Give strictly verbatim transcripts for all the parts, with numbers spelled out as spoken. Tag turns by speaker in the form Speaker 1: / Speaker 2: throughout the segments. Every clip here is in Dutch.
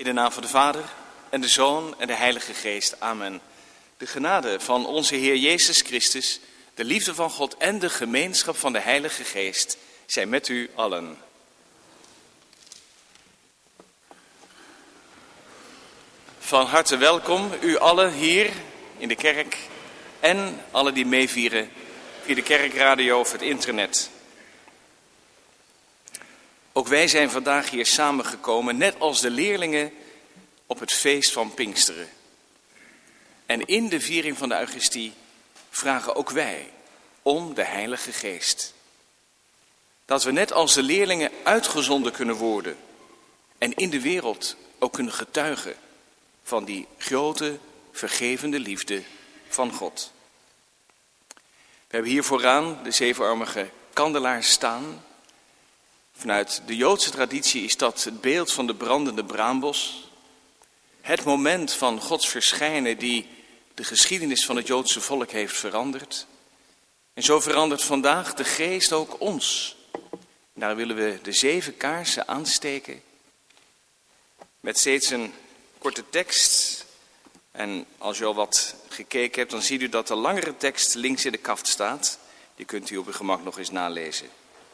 Speaker 1: de naam van de Vader en de Zoon en de Heilige Geest. Amen. De genade van onze Heer Jezus Christus, de liefde van God en de gemeenschap van de Heilige Geest zijn met u allen. Van harte welkom, u allen hier in de kerk en alle die meevieren via de kerkradio of het internet. Ook wij zijn vandaag hier samengekomen, net als de leerlingen op het feest van Pinksteren. En in de viering van de Eucharistie vragen ook wij om de Heilige Geest. Dat we net als de leerlingen uitgezonden kunnen worden en in de wereld ook kunnen getuigen van die grote, vergevende liefde van God. We hebben hier vooraan de zevenarmige kandelaar staan. Vanuit de Joodse traditie is dat het beeld van de brandende braambos. Het moment van Gods verschijnen die de geschiedenis van het Joodse volk heeft veranderd. En zo verandert vandaag de Geest ook ons. Daar willen we de zeven kaarsen aansteken. Met steeds een korte tekst. En als u al wat gekeken hebt, dan ziet u dat de langere tekst links in de kaft staat. Die kunt u op uw gemak nog eens nalezen.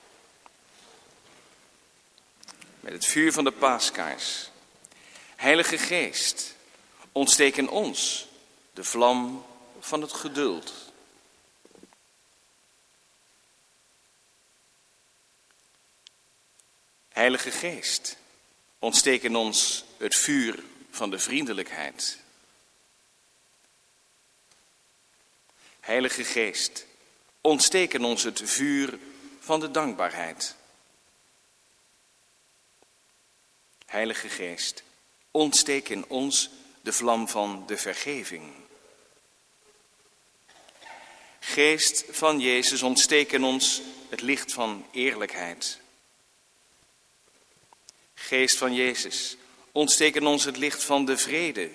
Speaker 1: Met het vuur van de paaskaars. Heilige Geest, ontsteek in ons de vlam van het geduld. Heilige Geest, ontsteek in ons het vuur van de vriendelijkheid. Heilige Geest, ontsteek in ons het vuur van de dankbaarheid. Heilige Geest, ontsteek in ons de vlam van de vergeving. Geest van Jezus, ontsteek in ons het licht van eerlijkheid. Geest van Jezus, ontsteek in ons het licht van de vrede.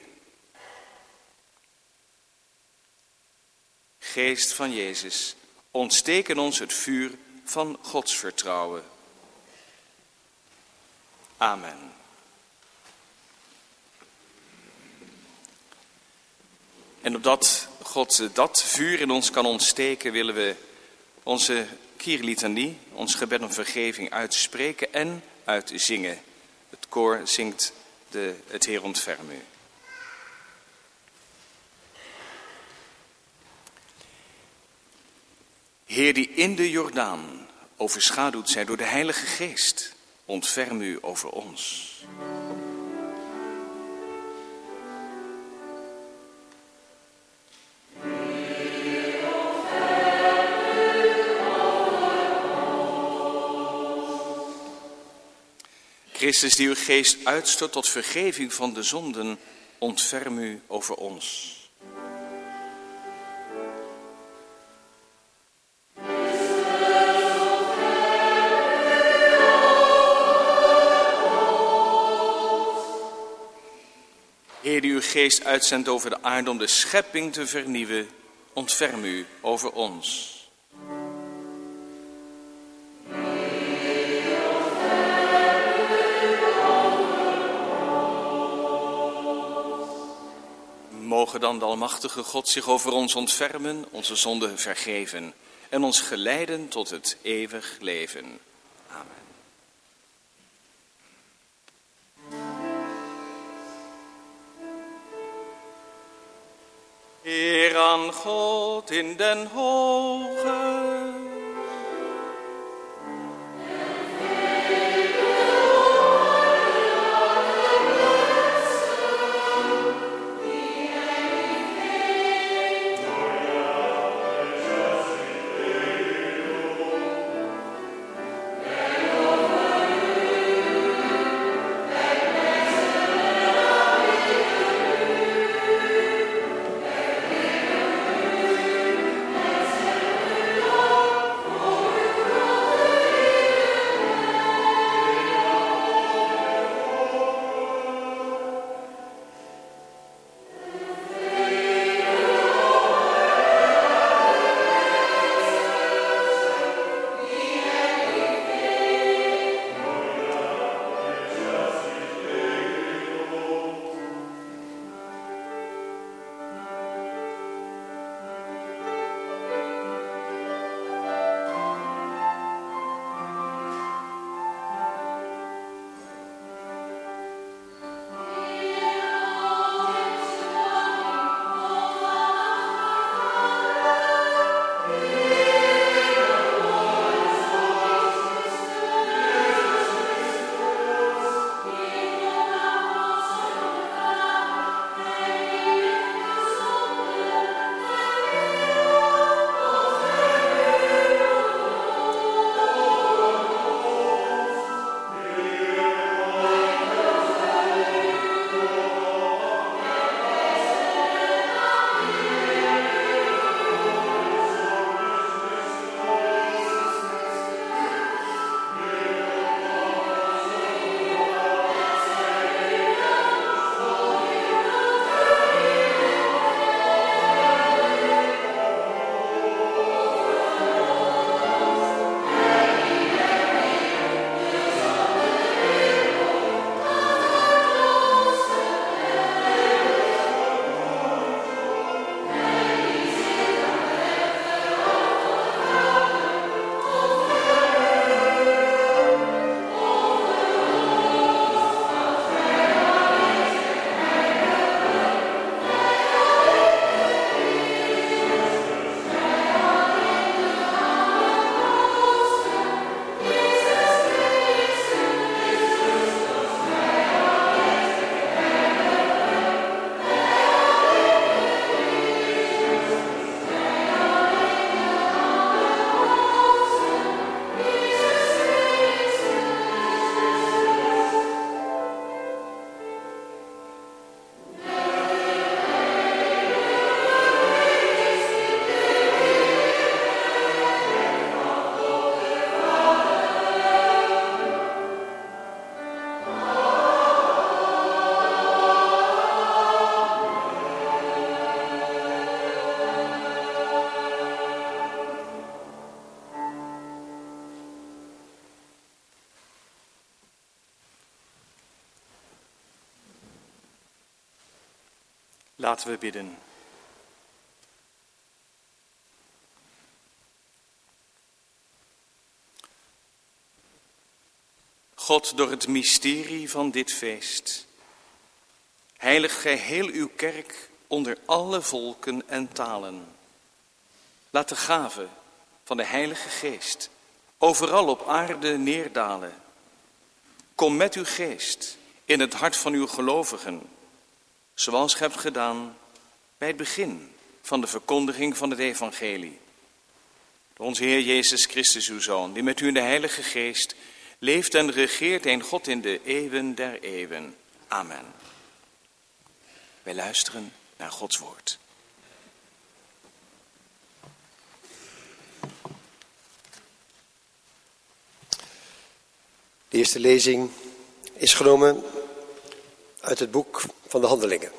Speaker 1: Geest van Jezus, ontsteek in ons het vuur van Gods vertrouwen. Amen. En opdat God dat vuur in ons kan ontsteken, willen we onze Kyrie-litanie, ons gebed om vergeving, uitspreken en uitzingen. Het koor zingt de, het Heer ontferm u. Heer die in de Jordaan overschaduwd zij door de Heilige Geest, ontferm u over ons. Christus die uw geest uitstort tot vergeving van de zonden, ontferm u over ons. Heer die uw geest uitzendt over de aarde om de schepping te vernieuwen, ontferm u over ons. Mogen dan de almachtige God zich over ons ontfermen, onze zonden vergeven en ons geleiden tot het eeuwig leven. Amen. Eer aan God in den hoge. Laten we bidden. God, door het mysterie van dit feest, heilig gij heel uw kerk onder alle volken en talen. Laat de gave van de Heilige Geest overal op aarde neerdalen. Kom met uw geest in het hart van uw gelovigen, zoals gij hebt gedaan bij het begin van de verkondiging van het evangelie. Door onze Heer Jezus Christus, uw Zoon, die met u in de Heilige Geest leeft en regeert, een God in de eeuwen der eeuwen. Amen. Wij luisteren naar Gods woord.
Speaker 2: De eerste lezing is genomen uit het boek van de Handelingen.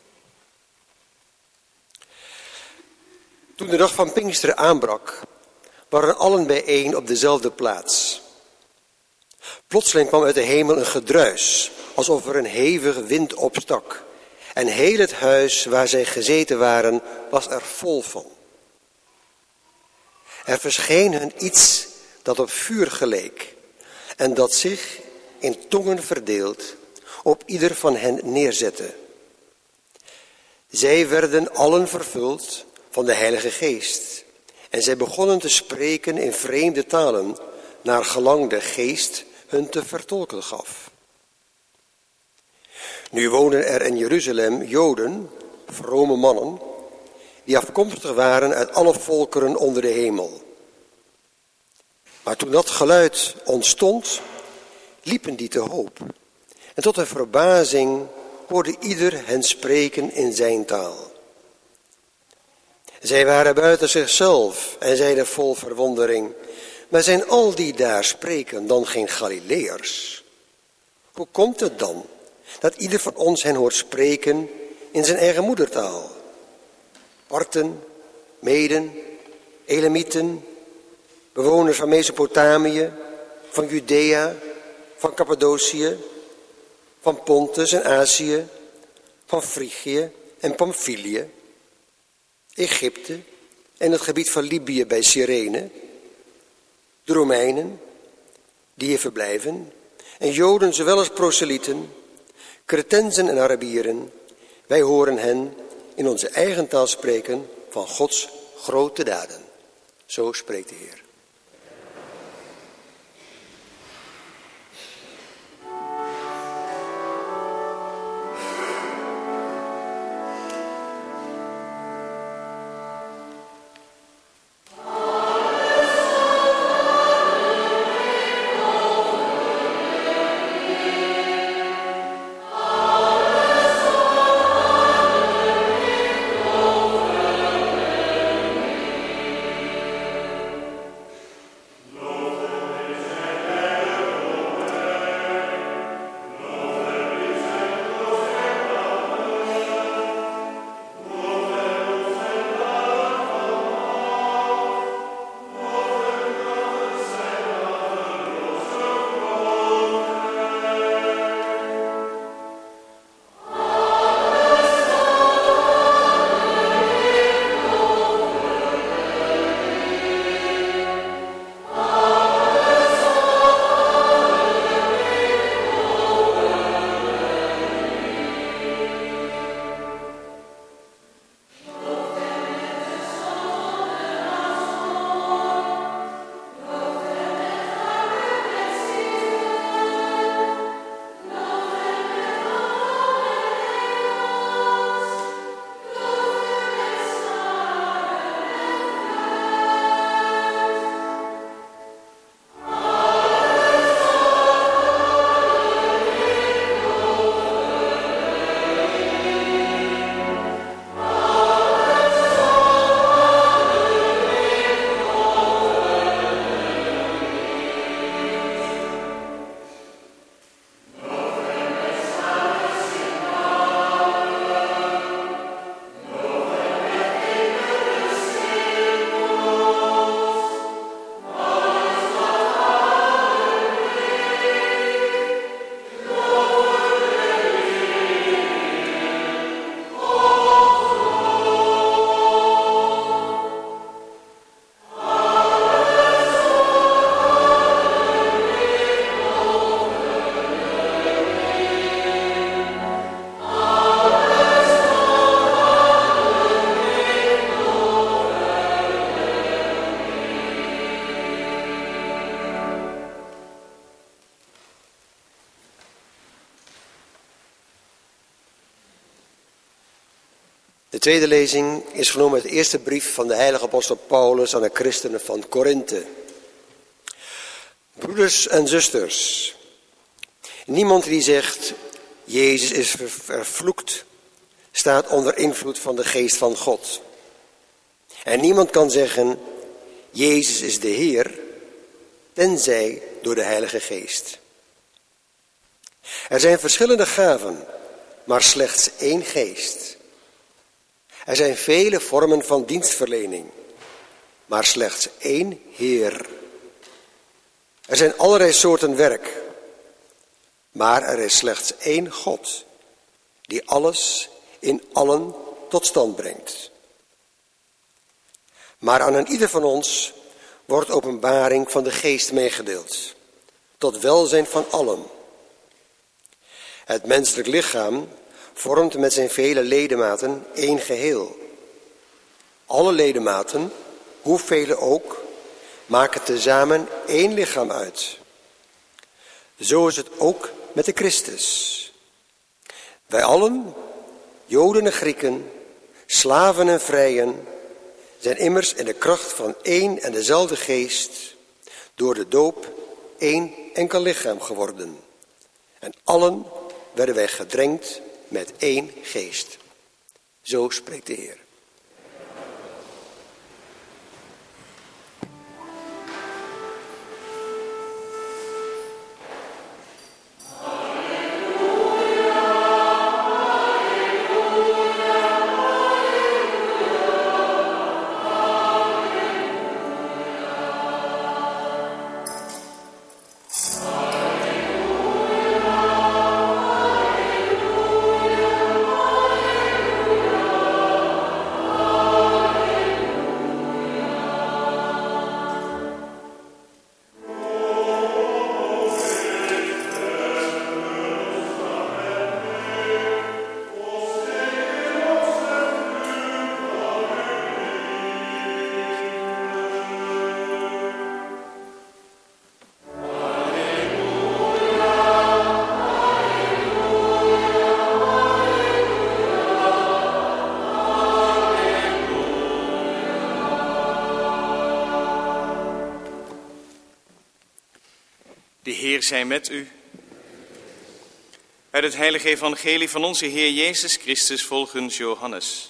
Speaker 2: Toen de dag van Pinksteren aanbrak, waren allen bijeen op dezelfde plaats. Plotseling kwam uit de hemel een gedruis, alsof er een hevige wind opstak. En heel het huis waar zij gezeten waren, was er vol van. Er verscheen hun iets dat op vuur geleek, en dat zich in tongen verdeeld op ieder van hen neerzette. Zij werden allen vervuld van de Heilige Geest, en zij begonnen te spreken in vreemde talen, naar gelang de Geest hun te vertolken gaf. Nu wonen er in Jeruzalem Joden, vrome mannen, die afkomstig waren uit alle volkeren onder de hemel. Maar toen dat geluid ontstond, liepen die te hoop. En tot hun verbazing hoorde ieder hen spreken in zijn taal. Zij waren buiten zichzelf en zeiden vol verwondering: maar zijn al die daar spreken dan geen Galileërs? Hoe komt het dan dat ieder van ons hen hoort spreken in zijn eigen moedertaal? Parten, Meden, Elamieten, bewoners van Mesopotamië, van Judea, van Cappadocië, van Pontus en Azië, van Frigië en Pamphylië, Egypte en het gebied van Libië bij Cyrene, de Romeinen die hier verblijven, en Joden zowel als proselyten, Cretensen en Arabieren, wij horen hen in onze eigen taal spreken van Gods grote daden. Zo spreekt de Heer. De tweede lezing is genomen uit de eerste brief van de heilige apostel Paulus aan de christenen van Korinthe. Broeders en zusters, niemand die zegt, Jezus is vervloekt, staat onder invloed van de geest van God. En niemand kan zeggen, Jezus is de Heer, tenzij door de Heilige Geest. Er zijn verschillende gaven, maar slechts één geest. Er zijn vele vormen van dienstverlening, maar slechts één Heer. Er zijn allerlei soorten werk, maar er is slechts één God, die alles in allen tot stand brengt. Maar aan een ieder van ons wordt openbaring van de geest meegedeeld, tot welzijn van allen. Het menselijk lichaam vormt met zijn vele ledematen één geheel. Alle ledematen, hoeveel ook, maken tezamen één lichaam uit. Zo is het ook met de Christus. Wij allen, Joden en Grieken, slaven en vrijen, zijn immers in de kracht van één en dezelfde geest, door de doop één enkel lichaam geworden. En allen werden wij gedrenkt met één geest. Zo spreekt de Heer.
Speaker 1: De Heer zij met u. Uit het heilige evangelie van onze Heer Jezus Christus volgens Johannes.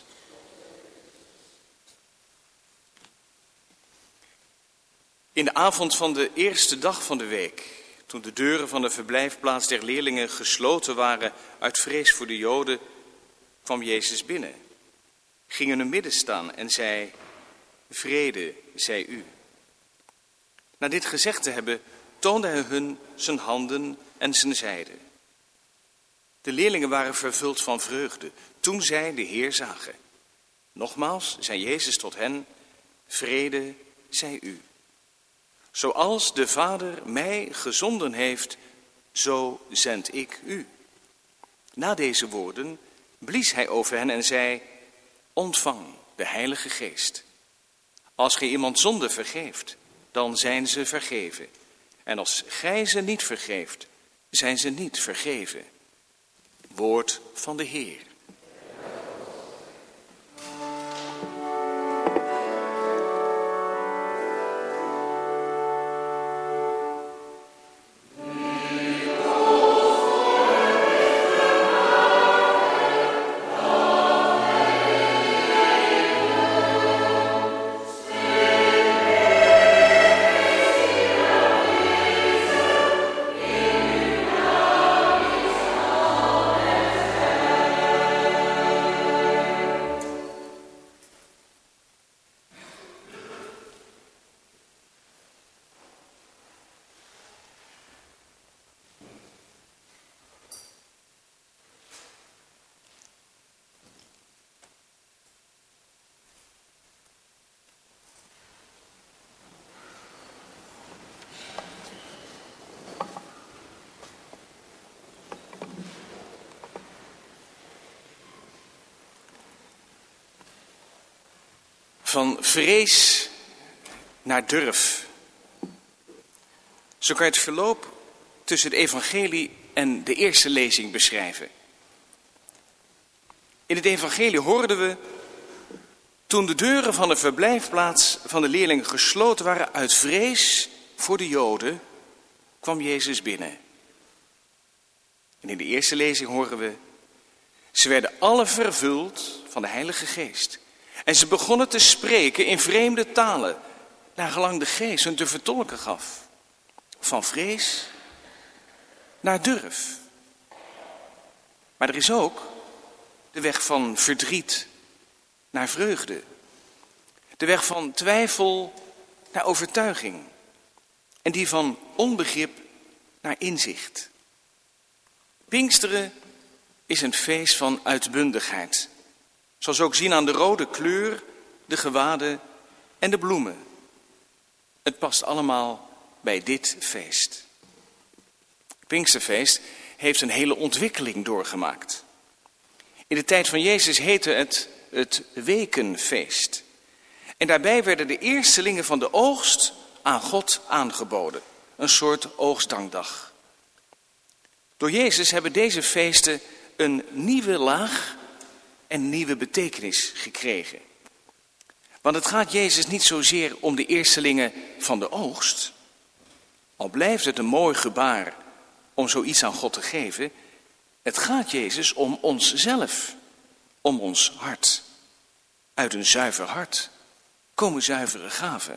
Speaker 1: In de avond van de eerste dag van de week, toen de deuren van de verblijfplaats der leerlingen gesloten waren uit vrees voor de Joden, kwam Jezus binnen, ging in hun midden staan en zei, vrede zij u. Na dit gezegd te hebben, toonde hij hun zijn handen en zijn zijde. De leerlingen waren vervuld van vreugde toen zij de Heer zagen. Nogmaals zei Jezus tot hen, vrede zij u. Zoals de Vader mij gezonden heeft, zo zend ik u. Na deze woorden blies hij over hen en zei, ontvang de Heilige Geest. Als gij iemand zonde vergeeft, dan zijn ze vergeven. En als gij ze niet vergeeft, zijn ze niet vergeven. Woord van de Heer. Van vrees naar durf. Zo kan je het verloop tussen het evangelie en de eerste lezing beschrijven. In In het evangelie hoorden we: toen de deuren van de verblijfplaats van de leerlingen gesloten waren uit vrees voor de Joden, kwam Jezus binnen. En in de eerste lezing horen we: ze werden alle vervuld van de Heilige Geest. En ze begonnen te spreken in vreemde talen, naar gelang de Geest hun te vertolken gaf. Van vrees naar durf. Maar er is ook de weg van verdriet naar vreugde. De weg van twijfel naar overtuiging. En die van onbegrip naar inzicht. Pinksteren is een feest van uitbundigheid. Zoals we ook zien aan de rode kleur, de gewaden en de bloemen. Het past allemaal bij dit feest. Het Pinksterfeest heeft een hele ontwikkeling doorgemaakt. In de tijd van Jezus heette het het Wekenfeest. En daarbij werden de eerstelingen van de oogst aan God aangeboden. Een soort oogstdankdag. Door Jezus hebben deze feesten een nieuwe laag en nieuwe betekenis gekregen. Want het gaat Jezus niet zozeer om de eerstelingen van de oogst. Al blijft het een mooi gebaar om zoiets aan God te geven. Het gaat Jezus om onszelf, om ons hart. Uit een zuiver hart komen zuivere gaven.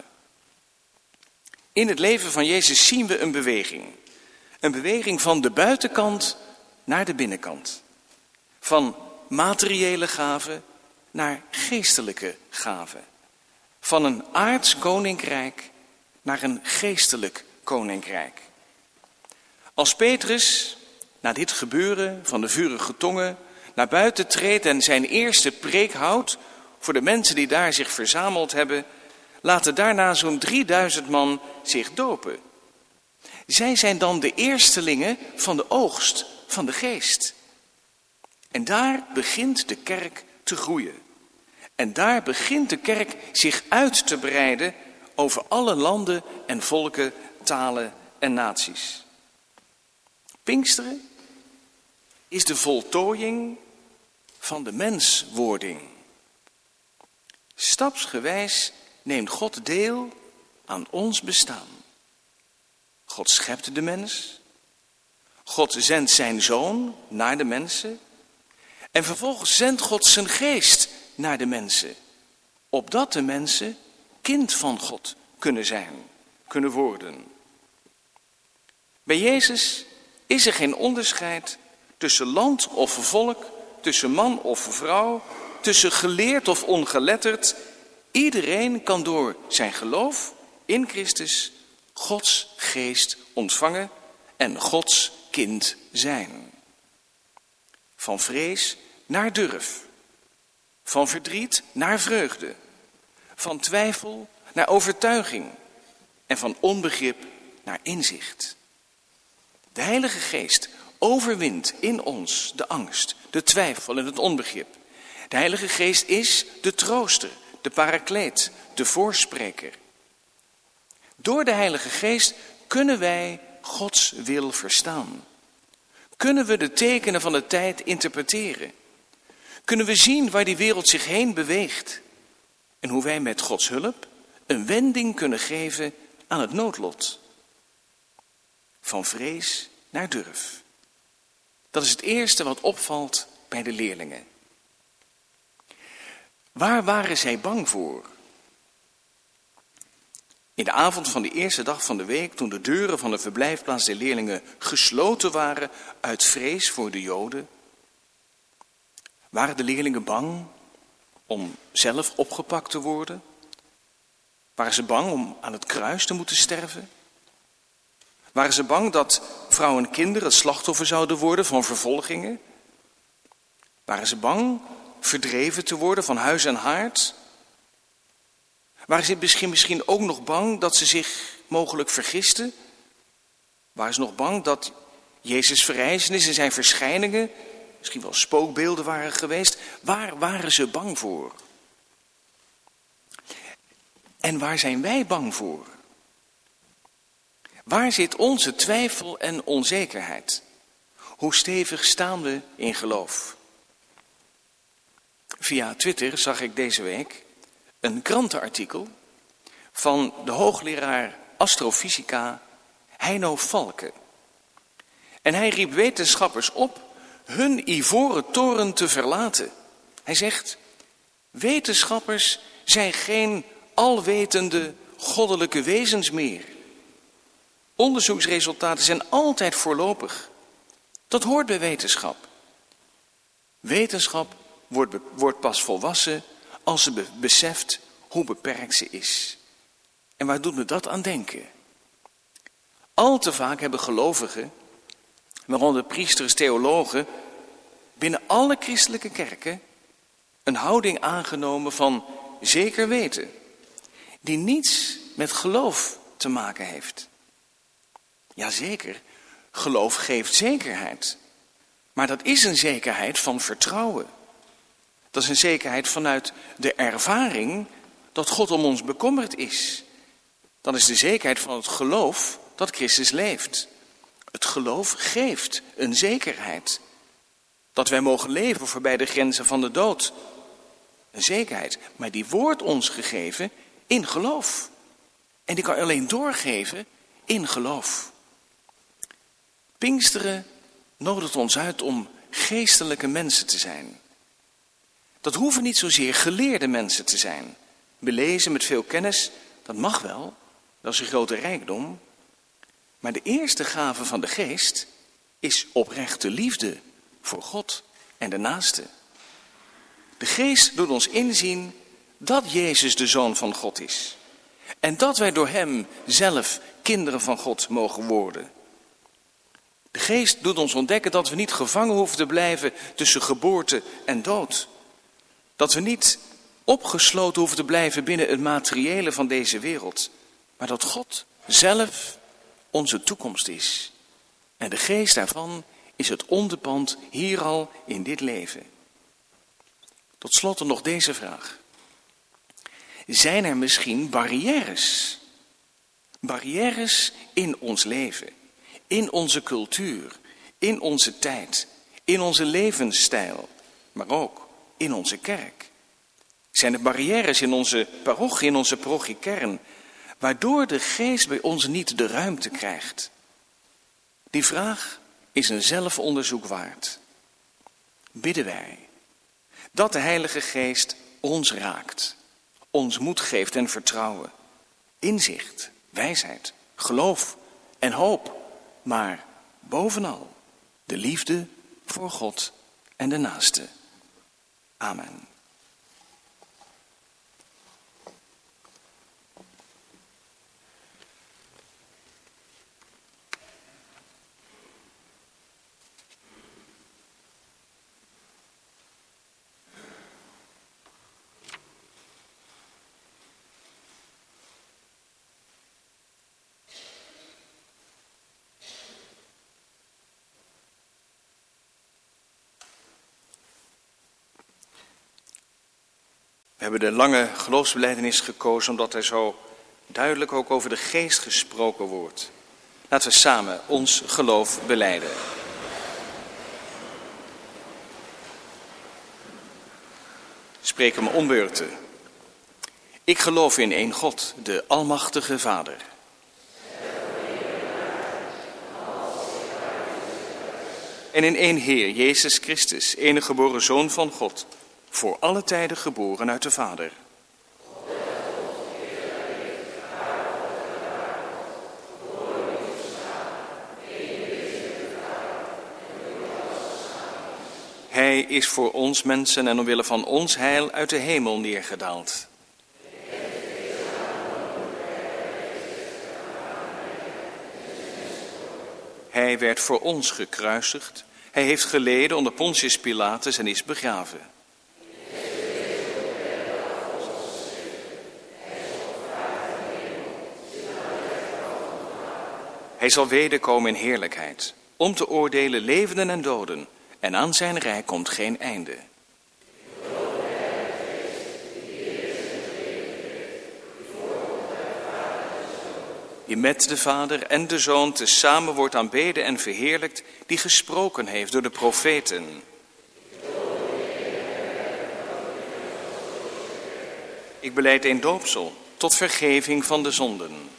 Speaker 1: In het leven van Jezus zien we een beweging. Een beweging van de buitenkant naar de binnenkant. Van materiële gaven naar geestelijke gaven. Van een aards koninkrijk naar een geestelijk koninkrijk. Als Petrus na dit gebeuren van de vurige tongen naar buiten treedt en zijn eerste preek houdt voor de mensen die daar zich verzameld hebben, laten daarna zo'n drieduizend man zich dopen. Zij zijn dan de eerstelingen van de oogst van de geest. En daar begint de kerk te groeien. En daar begint de kerk zich uit te breiden over alle landen en volken, talen en naties. Pinksteren is de voltooiing van de menswording. Stapsgewijs neemt God deel aan ons bestaan. God schept de mens. God zendt zijn zoon naar de mensen. En vervolgens zendt God zijn geest naar de mensen. Opdat de mensen kind van God kunnen zijn, kunnen worden. Bij Jezus is er geen onderscheid tussen land of volk, tussen man of vrouw, tussen geleerd of ongeletterd. Iedereen kan door zijn geloof in Christus Gods geest ontvangen en Gods kind zijn. Van vrees naar durf. Van verdriet naar vreugde. Van twijfel naar overtuiging. En van onbegrip naar inzicht. De Heilige Geest overwint in ons de angst, de twijfel en het onbegrip. De Heilige Geest is de trooster, de parakleet, de voorspreker. Door de Heilige Geest kunnen wij Gods wil verstaan. Kunnen we de tekenen van de tijd interpreteren. Kunnen we zien waar die wereld zich heen beweegt. En hoe wij met Gods hulp een wending kunnen geven aan het noodlot. Van vrees naar durf. Dat is het eerste wat opvalt bij de leerlingen. Waar waren zij bang voor? In de avond van de eerste dag van de week, toen de deuren van de verblijfplaats der leerlingen gesloten waren uit vrees voor de Joden, waren de leerlingen bang om zelf opgepakt te worden? Waren ze bang om aan het kruis te moeten sterven? Waren ze bang dat vrouwen en kinderen het slachtoffer zouden worden van vervolgingen? Waren ze bang verdreven te worden van huis en haard? Waren ze misschien, misschien ook nog bang dat ze zich mogelijk vergisten? Waren ze nog bang dat Jezus' verrijzenis en zijn verschijningen misschien wel spookbeelden waren geweest? Waar waren ze bang voor? En waar zijn wij bang voor? Waar zit onze twijfel en onzekerheid? Hoe stevig staan we in geloof? Via Twitter zag ik deze week een krantenartikel van de hoogleraar astrofysica Heino Falke. En hij riep wetenschappers op hun ivoren toren te verlaten. Hij zegt, wetenschappers zijn geen alwetende goddelijke wezens meer. Onderzoeksresultaten zijn altijd voorlopig. Dat hoort bij wetenschap. Wetenschap wordt, be- wordt pas volwassen als ze be- beseft hoe beperkt ze is. En waar doet me dat aan denken? Al te vaak hebben gelovigen, waaronder priesters, theologen, binnen alle christelijke kerken een houding aangenomen van zeker weten, die niets met geloof te maken heeft. Jazeker, geloof geeft zekerheid. Maar dat is een zekerheid van vertrouwen. Dat is een zekerheid vanuit de ervaring dat God om ons bekommerd is. Dat is de zekerheid van het geloof dat Christus leeft. Het geloof geeft een zekerheid. Dat wij mogen leven voorbij de grenzen van de dood. Een zekerheid. Maar die wordt ons gegeven in geloof. En die kan je alleen doorgeven in geloof. Pinksteren nodigt ons uit om geestelijke mensen te zijn. Dat hoeven niet zozeer geleerde mensen te zijn. Belezen met veel kennis, dat mag wel. Dat is een grote rijkdom. Maar de eerste gave van de geest is oprechte liefde voor God en de naaste. De geest doet ons inzien dat Jezus de Zoon van God is. En dat wij door hem zelf kinderen van God mogen worden. De geest doet ons ontdekken dat we niet gevangen hoeven te blijven tussen geboorte en dood. Dat we niet opgesloten hoeven te blijven binnen het materiële van deze wereld. Maar dat God zelf onze toekomst is. En de geest daarvan is het onderpand hier al in dit leven. Tot slot nog deze vraag. Zijn er misschien barrières? Barrières in ons leven, in onze cultuur, in onze tijd, in onze levensstijl, maar ook in onze kerk. Zijn er barrières in onze parochie, in onze parochiekern, waardoor de geest bij ons niet de ruimte krijgt? Die vraag is een zelfonderzoek waard. Bidden wij dat de Heilige Geest ons raakt, ons moed geeft en vertrouwen, inzicht, wijsheid, geloof en hoop, maar bovenal de liefde voor God en de naaste. Amen. We hebben de lange geloofsbelijdenis gekozen omdat er zo duidelijk ook over de geest gesproken wordt. Laten we samen ons geloof belijden. Spreken we om beurten. Ik geloof in één God, de Almachtige Vader. En in één Heer, Jezus Christus, enige geboren Zoon van God, voor alle tijden geboren uit de Vader. Hij is voor ons mensen en omwille van ons heil uit de hemel neergedaald. Hij werd voor ons gekruisigd. Hij heeft geleden onder Pontius Pilatus en is begraven. Hij zal wederkomen in heerlijkheid, om te oordelen levenden en doden, en aan zijn rijk komt geen einde. Die met de Vader en de Zoon tezamen wordt aanbeden en verheerlijkt, die gesproken heeft door de profeten. Ik belijd een doopsel tot vergeving van de zonden.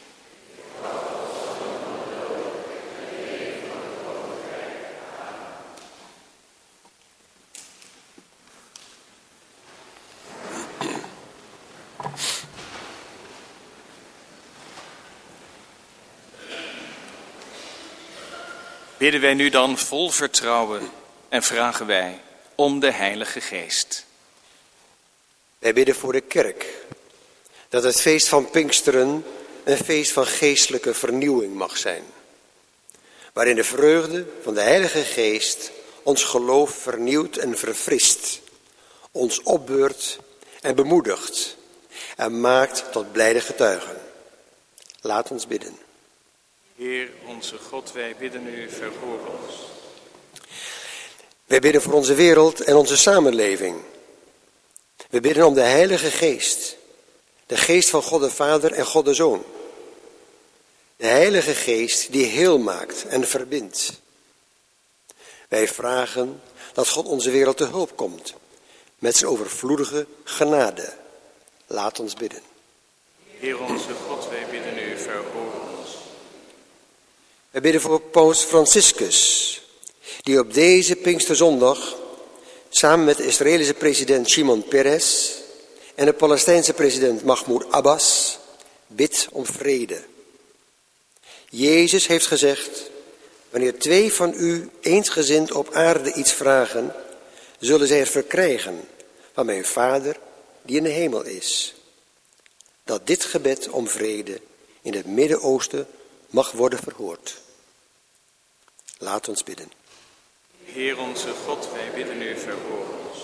Speaker 1: Bidden wij nu dan vol vertrouwen en vragen wij om de Heilige Geest.
Speaker 2: Wij bidden voor de kerk, dat het feest van Pinksteren een feest van geestelijke vernieuwing mag zijn. Waarin de vreugde van de Heilige Geest ons geloof vernieuwt en verfrist, ons opbeurt en bemoedigt en maakt tot blijde getuigen. Laat ons bidden.
Speaker 1: Heer onze God, wij bidden u, verhoor ons.
Speaker 2: Wij bidden voor onze wereld en onze samenleving. We bidden om de Heilige Geest, de Geest van God de Vader en God de Zoon. De Heilige Geest die heel maakt en verbindt. Wij vragen dat God onze wereld te hulp komt met zijn overvloedige genade. Laat ons bidden.
Speaker 1: Heer onze God, wij bidden u, verhoor ons.
Speaker 2: Wij bidden voor Paus Franciscus, die op deze Pinksterzondag samen met de Israëlische president Shimon Peres en de Palestijnse president Mahmoud Abbas bidt om vrede. Jezus heeft gezegd: wanneer twee van u eensgezind op aarde iets vragen, zullen zij het verkrijgen van mijn Vader die in de hemel is. Dat dit gebed om vrede in het Midden-Oosten mag worden verhoord. Laat ons bidden.
Speaker 1: Heer onze God, wij bidden u, verhoor ons.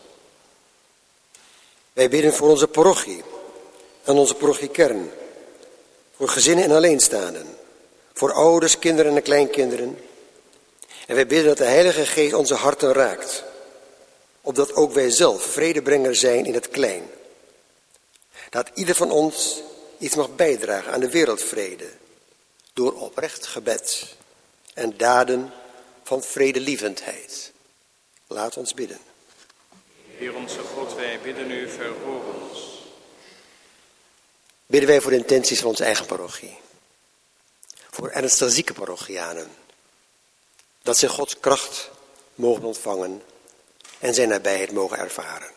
Speaker 2: Wij bidden voor onze parochie en onze parochiekern, voor gezinnen en alleenstaanden, voor ouders, kinderen en kleinkinderen. En wij bidden dat de Heilige Geest onze harten raakt, opdat ook wij zelf vredebrenger zijn in het klein. Dat ieder van ons iets mag bijdragen aan de wereldvrede, door oprecht gebed en daden van vredelievendheid. Laat ons bidden.
Speaker 1: Heer onze God, wij bidden u, verhoor ons.
Speaker 2: Bidden wij voor de intenties van onze eigen parochie. Voor ernstig zieke parochianen. Dat zij Gods kracht mogen ontvangen en zijn nabijheid mogen ervaren.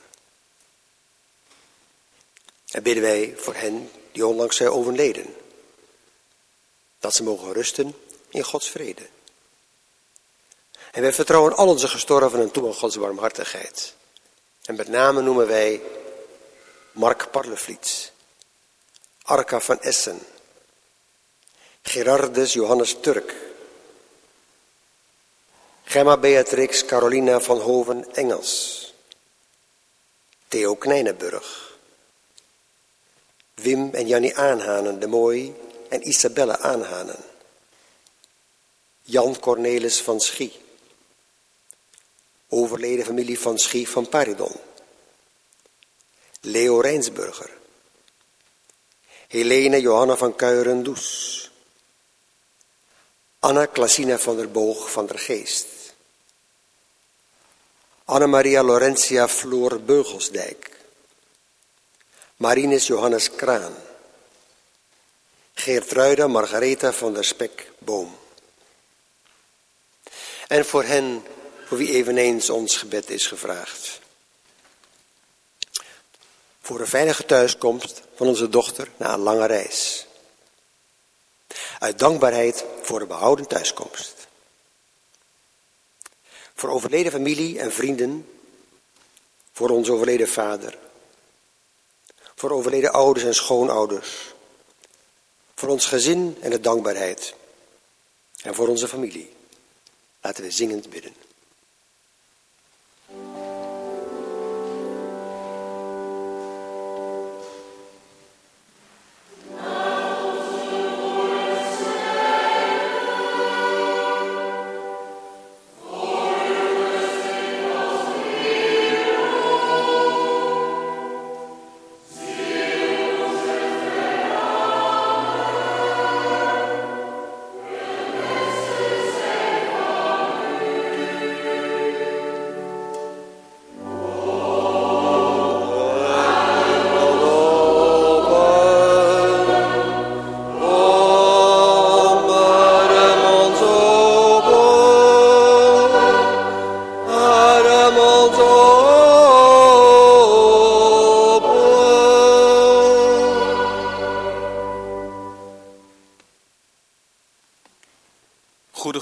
Speaker 2: En bidden wij voor hen die onlangs zijn overleden. Dat ze mogen rusten in Gods vrede. En wij vertrouwen al onze gestorvenen toe aan Gods barmhartigheid. En met name noemen wij Mark Parlevliet, Arka van Essen, Gerardus Johannes Turk, Gemma Beatrix Carolina van Hoven Engels, Theo Knijnenburg, Wim en Jannie Aanhanen de Mooi en Isabelle Aanhanen, Jan Cornelis van Schie, overleden familie van Schie van Paridon, Leo Rijnsburger, Helene Johanna van Kuijeren-Does, Anna Klasina van der Boog van der Geest, Anna-Maria Laurentia Floor Beugelsdijk, Marinus Johannes Kraan, Geertruida Margaretha van der Spek Boom. En voor hen voor wie eveneens ons gebed is gevraagd. Voor een veilige thuiskomst van onze dochter na een lange reis. Uit dankbaarheid voor de behouden thuiskomst. Voor overleden familie en vrienden. Voor onze overleden vader. Voor overleden ouders en schoonouders. Voor ons gezin en de dankbaarheid. En voor onze familie. Laten we zingend bidden.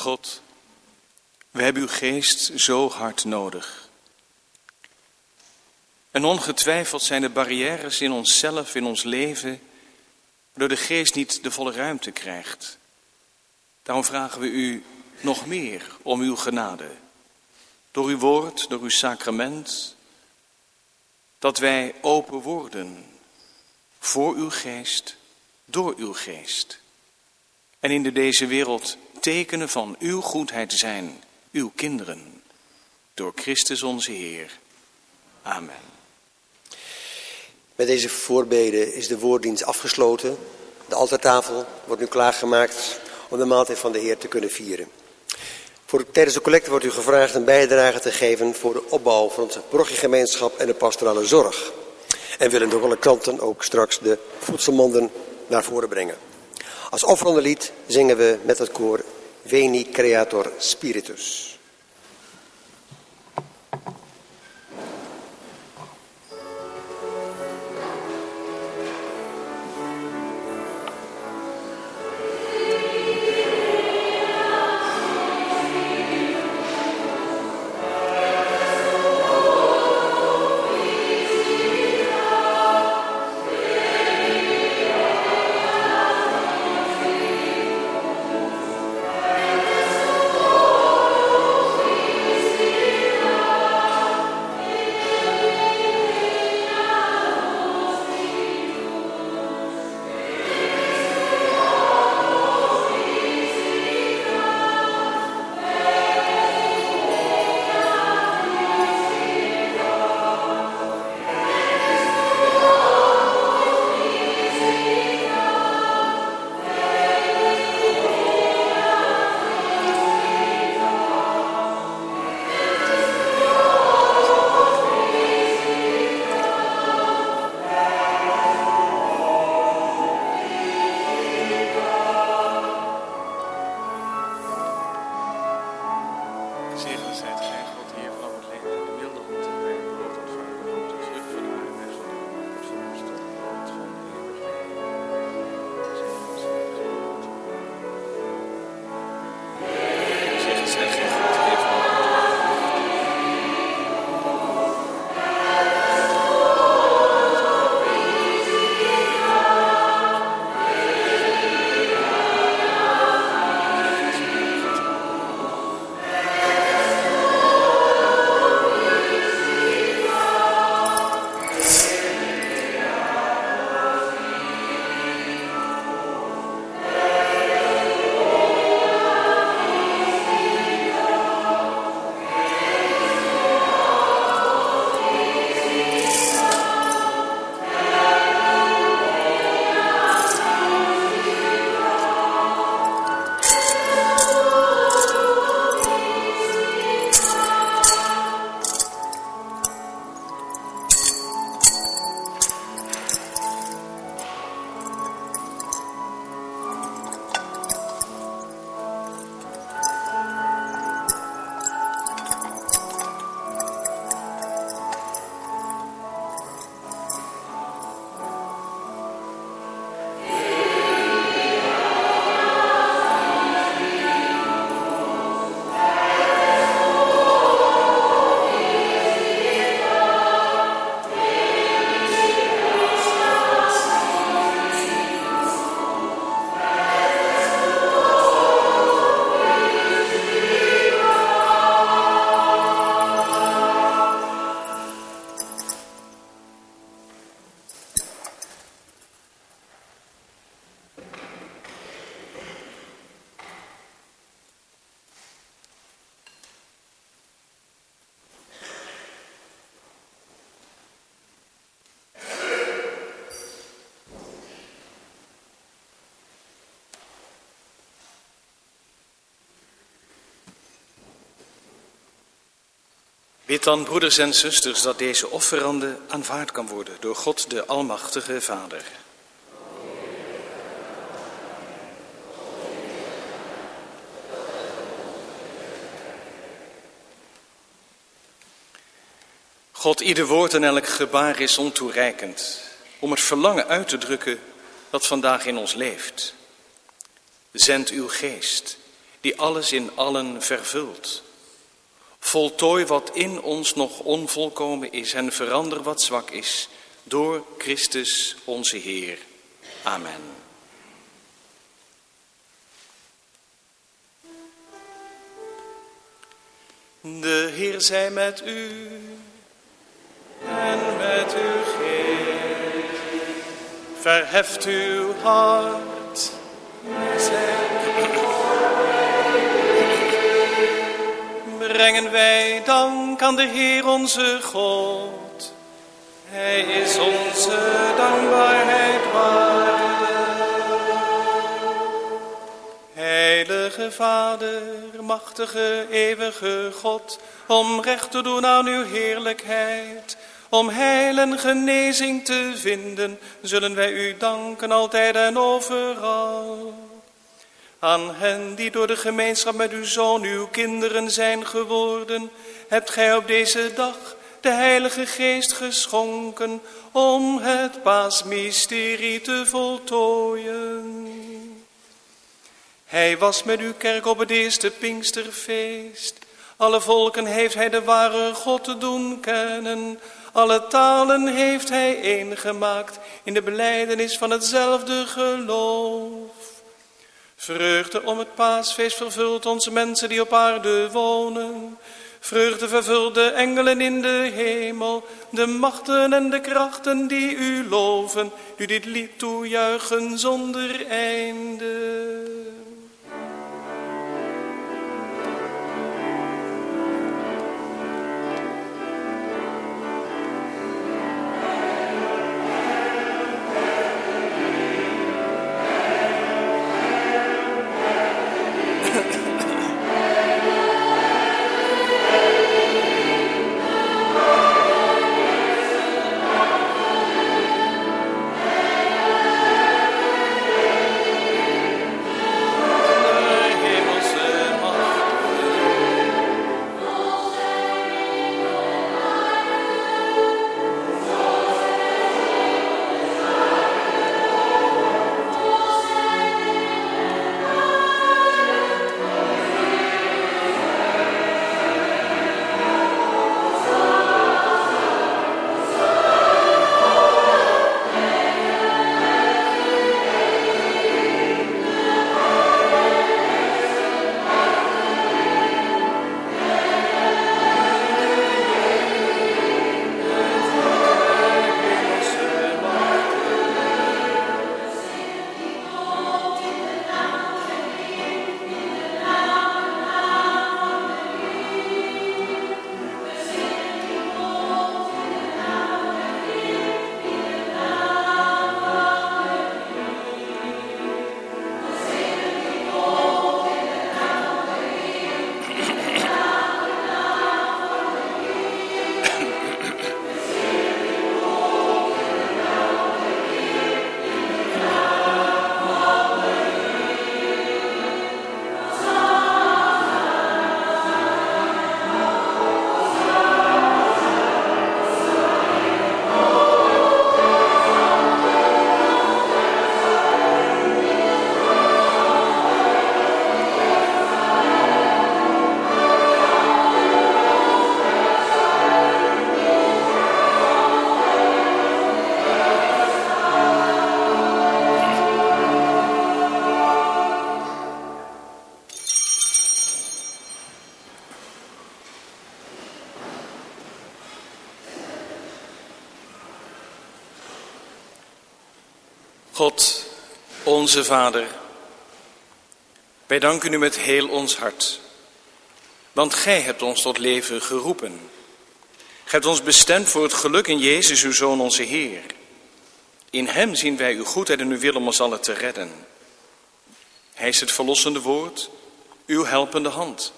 Speaker 1: God, we hebben uw geest zo hard nodig. En ongetwijfeld zijn er barrières in onszelf, in ons leven, waardoor de geest niet de volle ruimte krijgt. Daarom vragen we u nog meer om uw genade. Door uw woord, door uw sacrament, dat wij open worden voor uw geest, door uw geest. En in deze wereld tekenen van uw goedheid zijn, uw kinderen, door Christus onze Heer. Amen.
Speaker 2: Met deze voorbeden is de woorddienst afgesloten. De altaartafel wordt nu klaargemaakt om de maaltijd van de Heer te kunnen vieren. Voor, tijdens de collecte wordt u gevraagd een bijdrage te geven voor de opbouw van onze parochiegemeenschap en de pastorale zorg. En willen de collectanten ook straks de voedselmanden naar voren brengen. Als offerende lied zingen we met het koor Veni Creator Spiritus.
Speaker 1: Bid dan, broeders en zusters, dat deze offerande aanvaard kan worden door God de Almachtige Vader. God, ieder woord en elk gebaar is ontoereikend om het verlangen uit te drukken dat vandaag in ons leeft. Zend uw geest, die alles in allen vervult. Voltooi wat in ons nog onvolkomen is en verander wat zwak is door Christus onze Heer. Amen. De Heer zij met u en met uw geest. Verheft uw hart. Brengen wij dank aan de Heer onze God. Hij is onze dankbaarheid waardig. Heilige Vader, machtige, eeuwige God, om recht te doen aan uw heerlijkheid, om heil en genezing te vinden, zullen wij u danken altijd en overal. Aan hen die door de gemeenschap met uw Zoon uw kinderen zijn geworden, hebt gij op deze dag de Heilige Geest geschonken om het paasmysterie te voltooien. Hij was met uw kerk op het eerste Pinksterfeest. Alle volken heeft hij de ware God te doen kennen. Alle talen heeft hij één gemaakt in de belijdenis van hetzelfde geloof. Vreugde om het paasfeest vervult onze mensen die op aarde wonen. Vreugde vervult de engelen in de hemel, de machten en de krachten die u loven, u dit lied toejuichen zonder einde. God, onze Vader, wij danken u met heel ons hart, want gij hebt ons tot leven geroepen. Gij hebt ons bestemd voor het geluk in Jezus, uw Zoon, onze Heer. In hem zien wij uw goedheid en uw wil om ons allen te redden. Hij is het verlossende woord, uw helpende hand.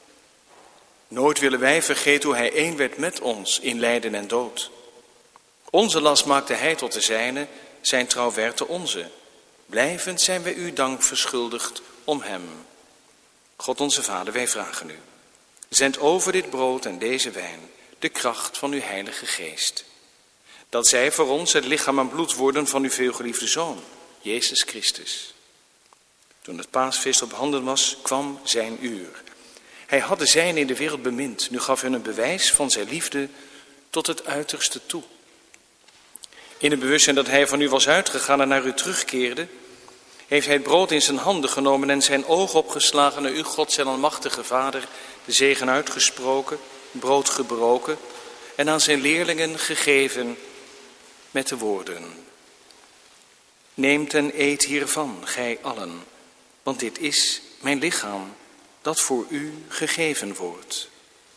Speaker 1: Nooit willen wij vergeten hoe hij één werd met ons in lijden en dood. Onze last maakte hij tot de zijne, zijn trouw werd de onze. Blijvend zijn wij u dank verschuldigd om hem. God onze Vader, wij vragen u. Zend over dit brood en deze wijn de kracht van uw Heilige Geest. Dat zij voor ons het lichaam en bloed worden van uw veelgeliefde Zoon, Jezus Christus. Toen het paasfeest op handen was, kwam zijn uur. Hij had de zijnen in de wereld bemind. Nu gaf hun een bewijs van zijn liefde tot het uiterste toe. In het bewustzijn dat hij van u was uitgegaan en naar u terugkeerde, heeft hij het brood in zijn handen genomen en zijn oog opgeslagen naar u, God zijn almachtige Vader, de zegen uitgesproken, brood gebroken en aan zijn leerlingen gegeven met de woorden: neemt en eet hiervan, gij allen, want dit is mijn lichaam dat voor u gegeven wordt.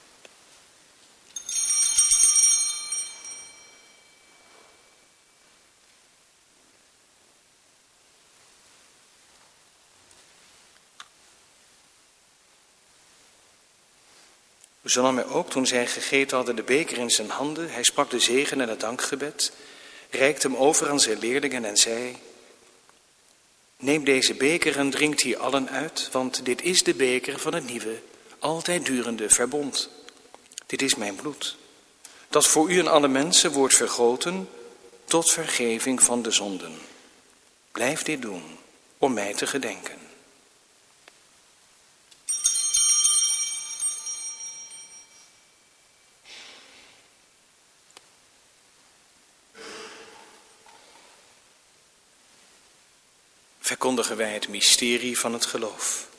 Speaker 1: Zo nam hij ook, toen zij gegeten hadden, de beker in zijn handen. Hij sprak de zegen en het dankgebed, reikte hem over aan zijn leerlingen en zei: neem deze beker en drinkt hier allen uit, want dit is de beker van het nieuwe, altijd durende verbond. Dit is mijn bloed, dat voor u en alle mensen wordt vergoten tot vergeving van de zonden. Blijf dit doen, om mij te gedenken. Verkondigen wij het mysterie van het geloof.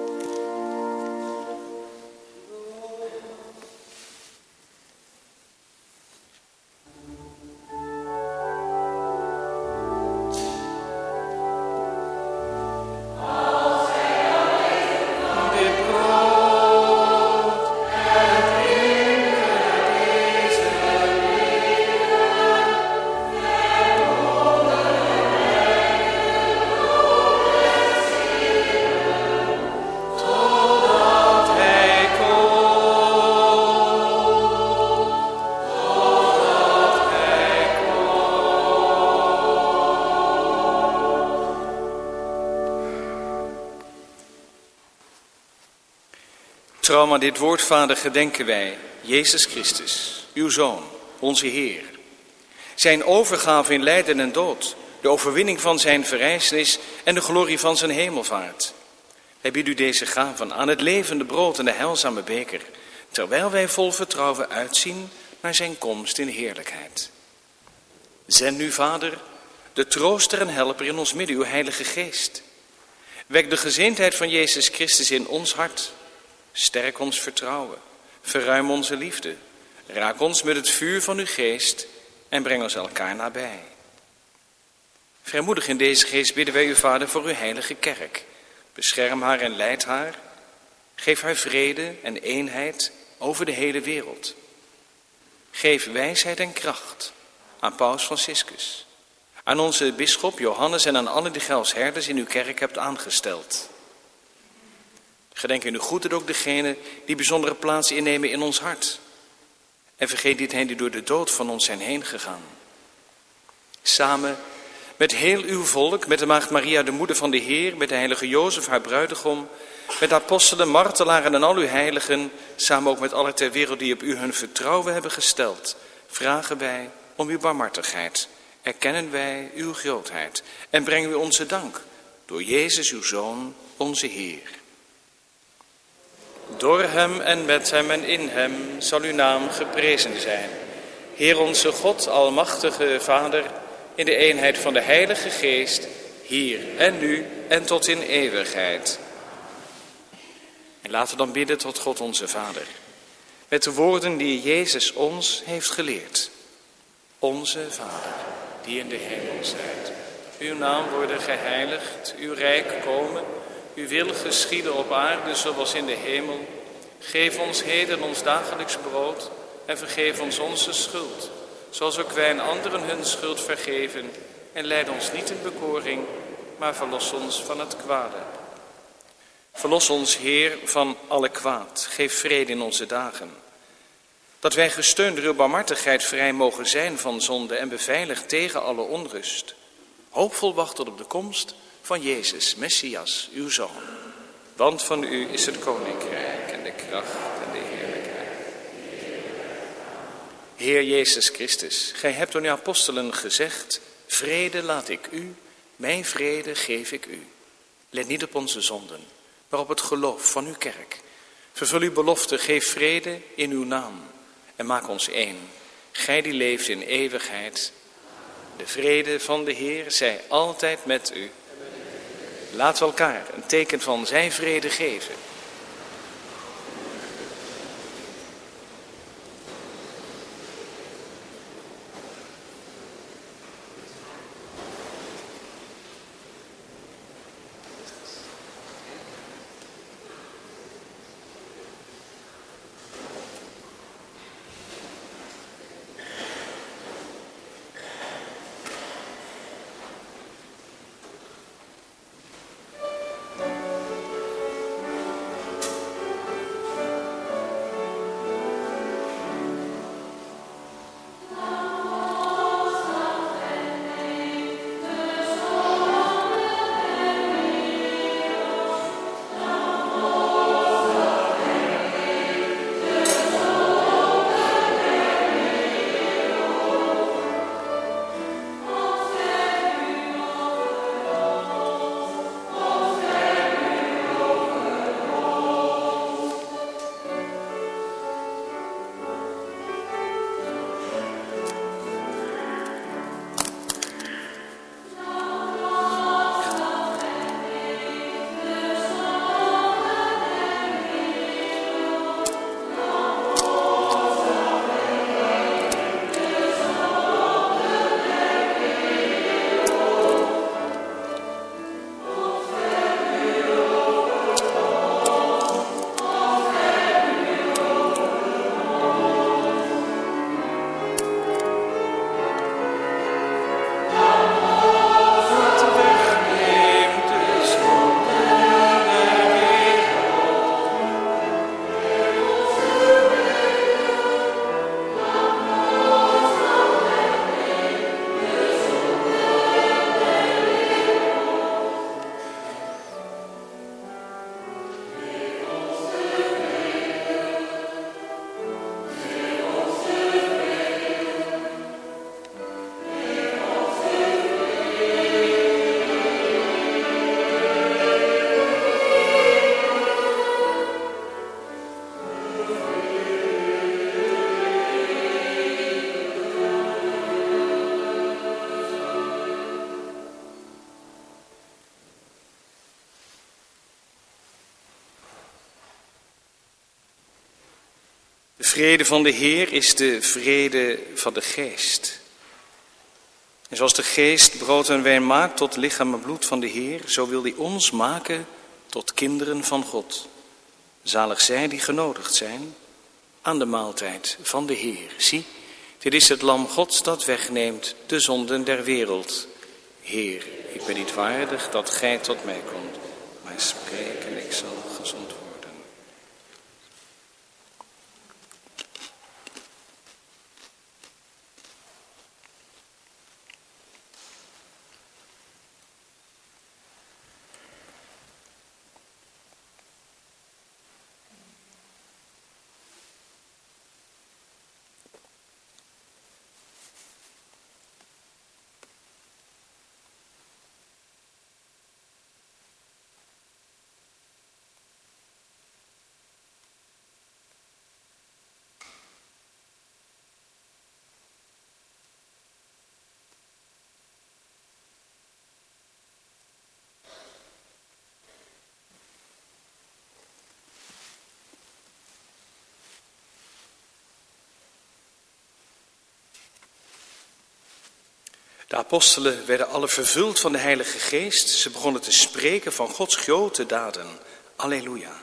Speaker 1: Trouw aan dit woord, Vader, gedenken wij Jezus Christus, uw Zoon, onze Heer. Zijn overgave in lijden en dood, de overwinning van zijn verrijzenis en de glorie van zijn hemelvaart. Wij bieden u deze gaven aan, het levende brood en de heilzame beker, terwijl wij vol vertrouwen uitzien naar zijn komst in heerlijkheid. Zend nu, Vader, de trooster en helper in ons midden, uw Heilige Geest. Wek de gezindheid van Jezus Christus in ons hart. Sterk ons vertrouwen, verruim onze liefde, raak ons met het vuur van uw geest en breng ons elkaar nabij. Vrijmoedig in deze geest bidden wij u, Vader, voor uw heilige kerk. Bescherm haar en leid haar. Geef haar vrede en eenheid over de hele wereld. Geef wijsheid en kracht aan Paus Franciscus, aan onze bisschop Johannes en aan alle die gij als herders in uw kerk hebt aangesteld. Gedenk in uw goedheid ook degenen die bijzondere plaats innemen in ons hart. En vergeet niet hen die door de dood van ons zijn heen gegaan. Samen met heel uw volk, met de maagd Maria, de moeder van de Heer, met de heilige Jozef, haar bruidegom, met de apostelen, martelaren en al uw heiligen, samen ook met alle ter wereld die op u hun vertrouwen hebben gesteld, vragen wij om uw barmhartigheid. Erkennen wij uw grootheid en brengen u onze dank door Jezus, uw Zoon, onze Heer. Door hem en met hem en in hem zal uw naam geprezen zijn. Heer onze God, almachtige Vader, in de eenheid van de Heilige Geest, hier en nu en tot in eeuwigheid. En laten we dan bidden tot God onze Vader, met de woorden die Jezus ons heeft geleerd. Onze Vader, die in de hemel zijt, uw naam worden geheiligd, uw rijk komen. Uw wil geschieden op aarde zoals in de hemel. Geef ons heden ons dagelijks brood en vergeef ons onze schuld, zoals ook wij aan anderen hun schuld vergeven. En leid ons niet in bekoring, maar verlos ons van het kwade. Verlos ons, Heer, van alle kwaad. Geef vrede in onze dagen. Dat wij gesteund door uw barmhartigheid vrij mogen zijn van zonde en beveiligd tegen alle onrust. Hoopvol wachten op de komst van Jezus, Messias, uw Zoon. Want van u is het koninkrijk en de kracht en de heerlijkheid. Heer Jezus Christus, gij hebt door uw apostelen gezegd: vrede laat ik u, mijn vrede geef ik u. Let niet op onze zonden, maar op het geloof van uw kerk. Vervul uw belofte, geef vrede in uw naam en maak ons één. Gij die leeft in eeuwigheid. De vrede van de Heer zij altijd met u. Laten we elkaar een teken van zijn vrede geven. De vrede van de Heer is de vrede van de geest. En zoals de geest brood en wijn maakt tot lichaam en bloed van de Heer, zo wil hij ons maken tot kinderen van God. Zalig zij die genodigd zijn aan de maaltijd van de Heer. Zie, dit is het lam Gods dat wegneemt de zonden der wereld. Heer, ik ben niet waardig dat gij tot mij komt, maar spreek en ik zal gezond worden. De apostelen werden alle vervuld van de Heilige Geest. Ze begonnen te spreken van Gods grote daden. Alleluia.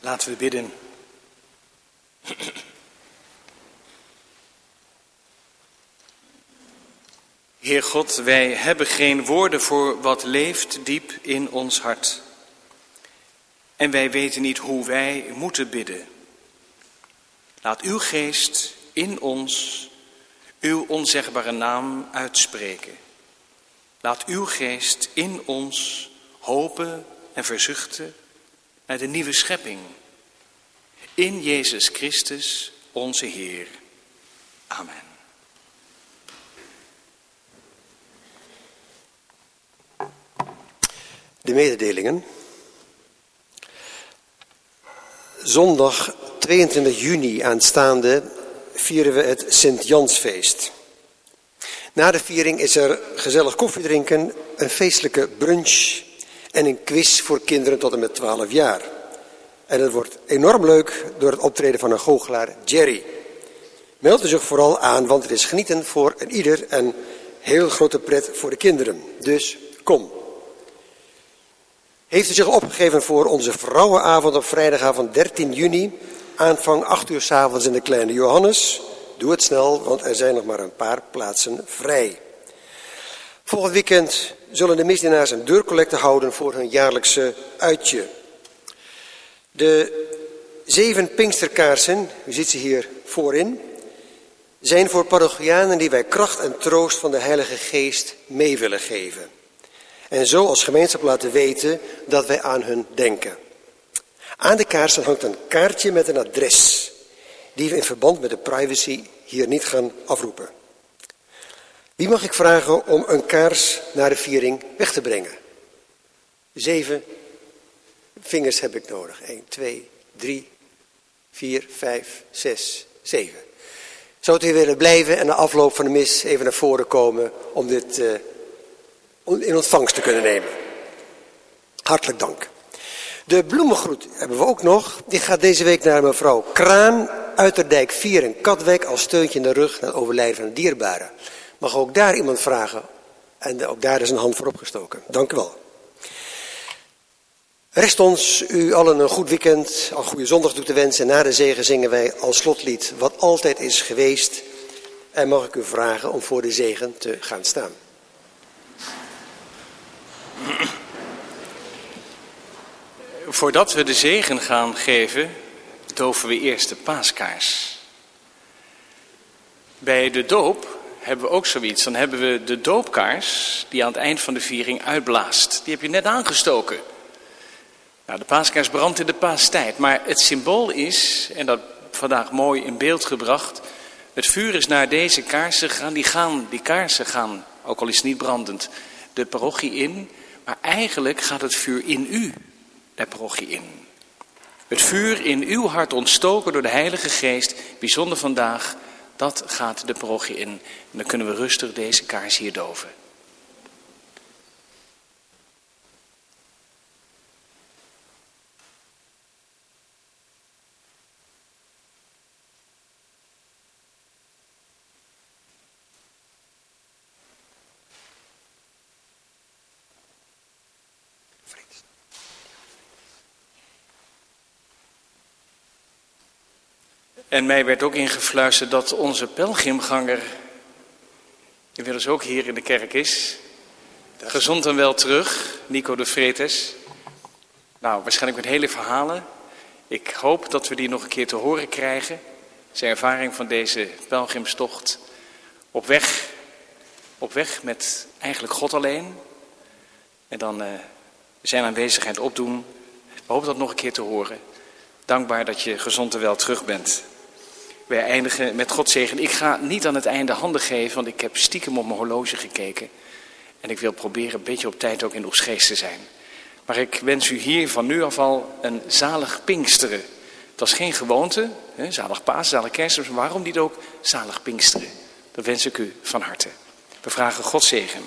Speaker 1: Laten we bidden. Heer God, wij hebben geen woorden voor wat leeft diep in ons hart. En wij weten niet hoe wij moeten bidden. Laat uw geest in ons uw onzegbare naam uitspreken. Laat uw geest in ons hopen en verzuchten naar de nieuwe schepping. In Jezus Christus, onze Heer. Amen.
Speaker 2: De mededelingen. Zondag tweeëntwintig juni aanstaande vieren we het Sint-Jansfeest. Na de viering is er gezellig koffiedrinken, een feestelijke brunch en een quiz voor kinderen tot en met twaalf jaar. En het wordt enorm leuk door het optreden van een goochelaar Jerry. Meld u zich vooral aan, want het is genieten voor een ieder en heel grote pret voor de kinderen. Dus kom. Heeft u zich opgegeven voor onze vrouwenavond op vrijdagavond dertien juni, aanvang acht uur 's avonds in de Kleine Johannes? Doe het snel, want er zijn nog maar een paar plaatsen vrij. Volgend weekend zullen de misdienaars een deurcollecte houden voor hun jaarlijkse uitje. De zeven Pinksterkaarsen, u ziet ze hier voorin, zijn voor parochianen die wij kracht en troost van de Heilige Geest mee willen geven. En zo als gemeenschap laten weten dat wij aan hun denken. Aan de kaarsen hangt een kaartje met een adres, die we in verband met de privacy hier niet gaan afroepen. Wie mag ik vragen om een kaars naar de viering weg te brengen? Zeven vingers heb ik nodig. Eén, twee, drie, vier, vijf, zes, zeven. Zou u hier willen blijven en na afloop van de mis even naar voren komen om dit uh, in ontvangst te kunnen nemen? Hartelijk dank. De bloemengroet hebben we ook nog. Die gaat deze week naar mevrouw Kraan, Uiterdijk vier in Katwijk, als steuntje in de rug na het overlijden van een dierbare. Mag ook daar iemand vragen? En ook daar is een hand voor opgestoken. Dank u wel. Rest ons u allen een goed weekend, een goede zondag toe te wensen. Na de zegen zingen wij als slotlied Wat altijd is geweest. En mag ik u vragen om voor de zegen te gaan staan.
Speaker 1: Voordat we de zegen gaan geven, doven we eerst de paaskaars. Bij de doop hebben we ook zoiets. Dan hebben we de doopkaars die aan het eind van de viering uitblaast. Die heb je net aangestoken. Nou, de paaskaars brandt in de paastijd. Maar het symbool is, en dat vandaag mooi in beeld gebracht, het vuur is naar deze kaarsen gegaan. Die, gaan, die kaarsen gaan, ook al is het niet brandend, de parochie in. Maar eigenlijk gaat het vuur in u de parochie in. Het vuur in uw hart ontstoken door de Heilige Geest, bijzonder vandaag, dat gaat de parochie in. En dan kunnen we rustig deze kaars hier doven. En mij werd ook ingefluisterd dat onze pelgrimganger inmiddels ook hier in de kerk is. Gezond en wel terug, Nico de Vretes. Nou, waarschijnlijk met hele verhalen. Ik hoop dat we die nog een keer te horen krijgen. Zijn ervaring van deze pelgrimstocht. Op weg, op weg met eigenlijk God alleen. En dan uh, zijn aanwezigheid opdoen. We hopen dat nog een keer te horen. Dankbaar dat je gezond en wel terug bent. Wij eindigen met Gods zegen. Ik ga niet aan het einde handen geven, want ik heb stiekem op mijn horloge gekeken. En ik wil proberen een beetje op tijd ook in Oegstgeest te zijn. Maar ik wens u hier van nu af al een zalig Pinksteren. Dat is geen gewoonte, hè? Zalig Paas, zalig Kerstmis, maar waarom niet ook zalig Pinksteren? Dat wens ik u van harte. We vragen Gods zegen.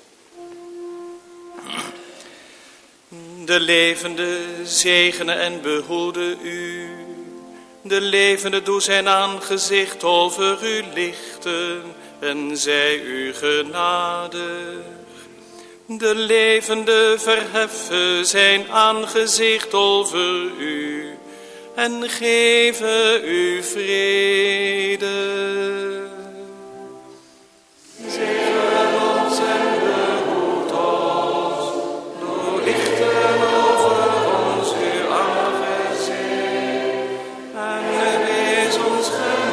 Speaker 1: De levende zegene en behoede u. De levende doe zijn aangezicht over u lichten en zij u genadig. De levende verheffen zijn aangezicht over u en geven u vrede. Zegen ons en behoed ons, doorlichten over ons uw aangezicht, en wees ons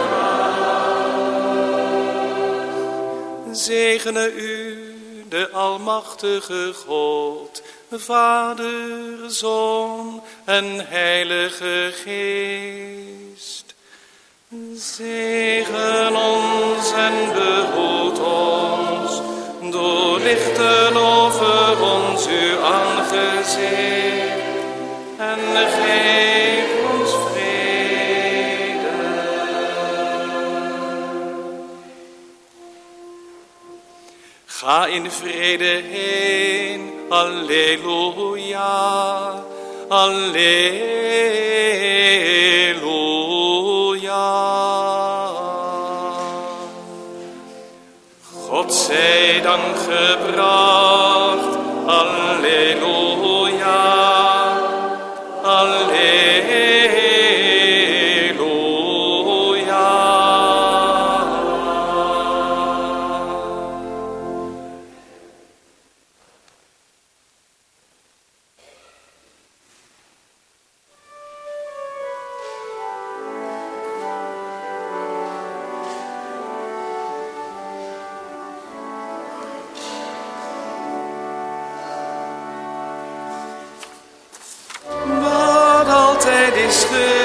Speaker 1: genadig. Zegene u, de almachtige God, Vader, Zoon en Heilige Geest. Zegen ons en behoed ons, doorlichten over ons uw aangezicht, en geef ons vrede. Ga in vrede heen. Alleluia, alleluia. God zij dank gebracht, alleluia, alleluia. Is